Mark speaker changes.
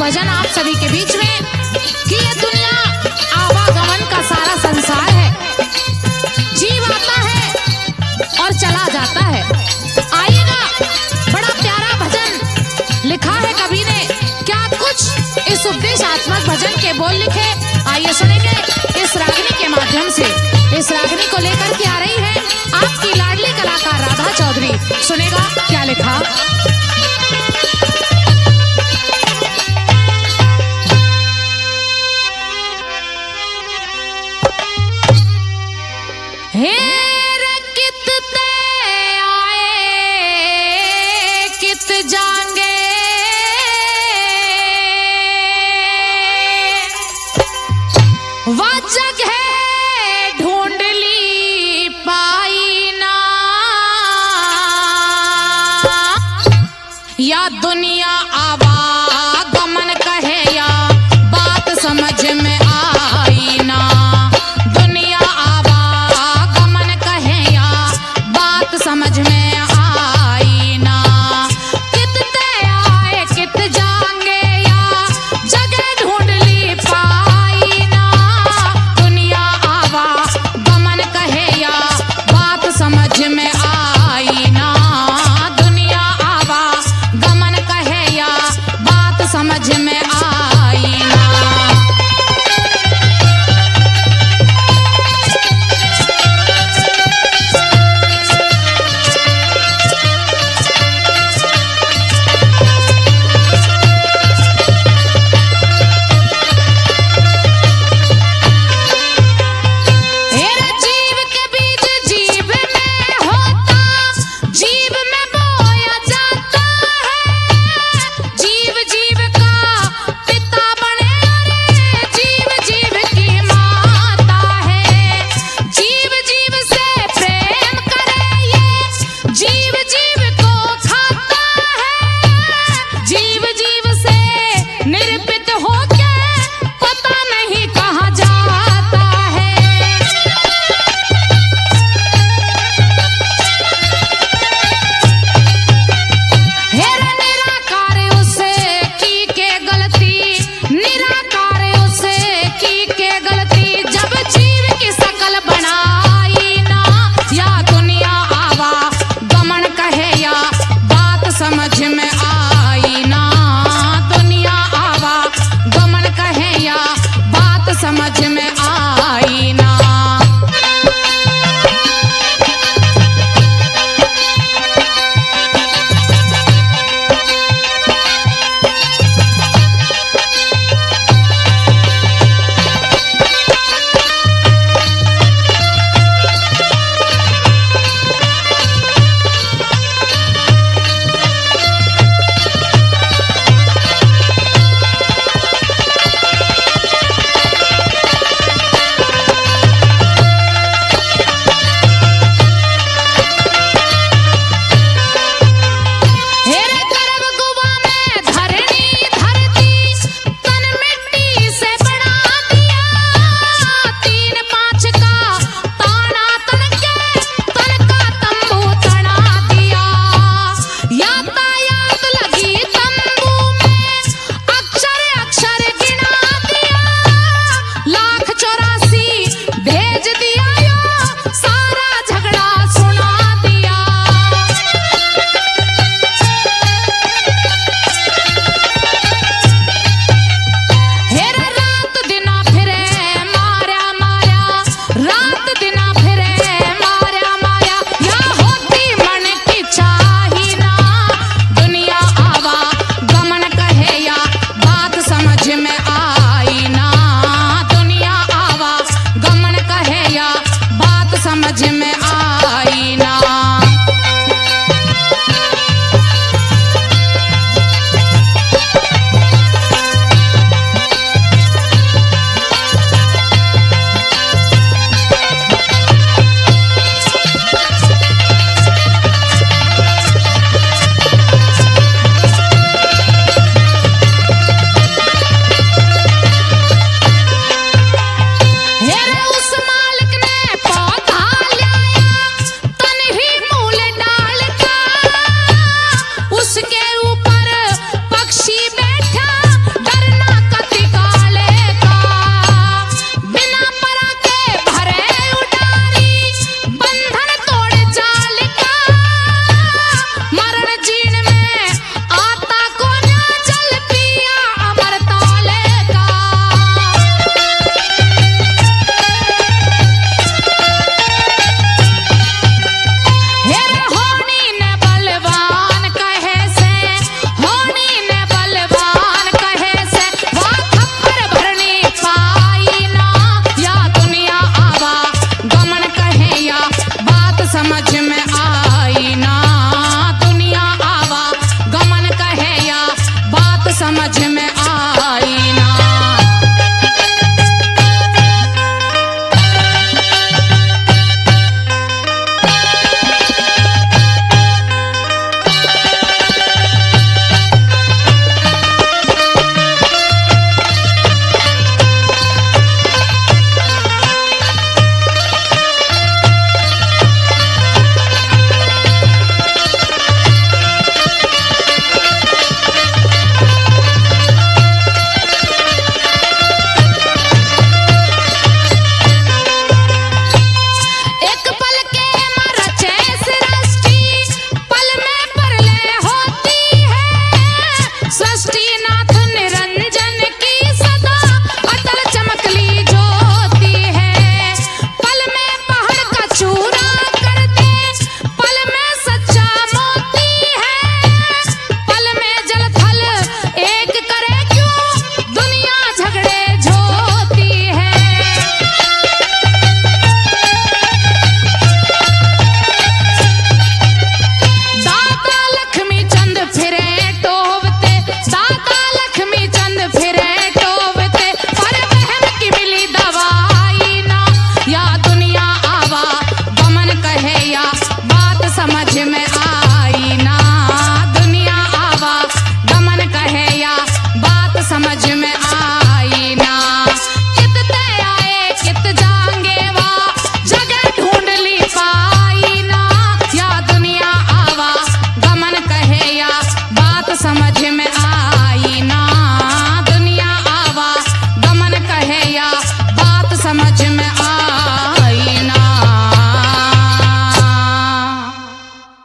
Speaker 1: भजन आप सभी के बीच में कि ये दुनिया आवागमन का सारा संसार है। जीव आता है और चला जाता है। आइएगा, बड़ा प्यारा भजन लिखा है कवि ने। क्या कुछ इस उपदेशात्मक भजन के बोल लिखे, आइए सुनेंगे इस रागनी के माध्यम से। इस रागनी को लेकर के आ रही है आपकी लाडली कलाकार राधा चौधरी। सुनेगा क्या लिखा। हेर कित ते आए कित जाएंगे, वह जगह ढूंढ ली पाई ना, या दुनिया आवागमन कहे या बात समझ में आई ना। दुनिया आवागमन कहे या बात समझ में आई ना। कित ते आए कित जाएंगे, या जगह ढूंढ ली पाई ना। दुनिया आवागमन कहे या बात समझ में आई ना। दुनिया आवागमन कहे या बात समझ में आई ना। हेरा जीव के बीज जीव में होता, जीव में बोया जाता है। जीव जीव का समझ में आई ना। सृष्टि